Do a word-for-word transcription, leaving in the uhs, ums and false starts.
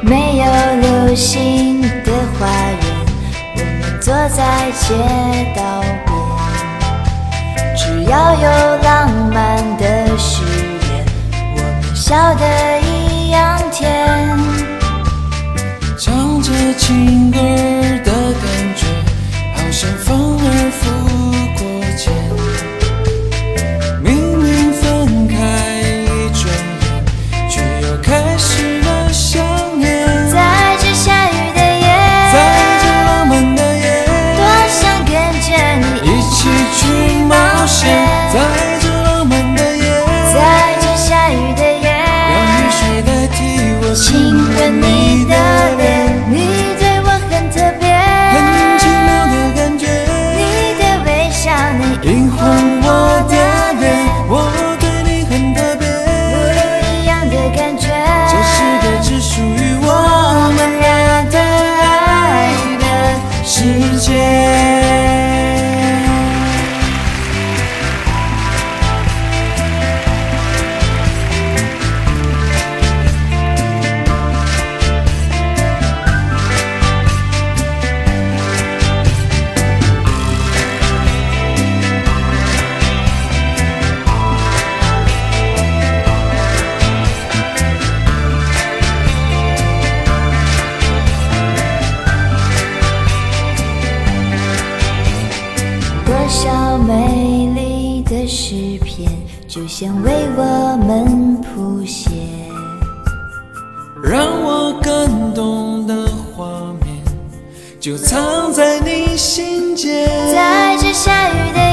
没有流星的花园，我们坐在街道边，只要有浪漫的誓言，我们笑得一样甜。 唱着情歌的感觉，好像风儿拂过肩。明明分开一转眼，却又开始了想念。 在这下雨的夜， 在这浪漫的夜， 多想跟着你一起去冒险。在这浪漫的夜， 在这下雨的夜， 让雨水代替我亲吻你的脸。你对我很特别， 很奇妙的感觉。 你的微笑能映红我的脸，我对你很特别， 我有一样的感觉。 这是个只属于我我们们俩的爱的世界。 多少美丽的诗篇，就像为我们谱写。 让我感动的画面，就藏在你心间。 在这下雨的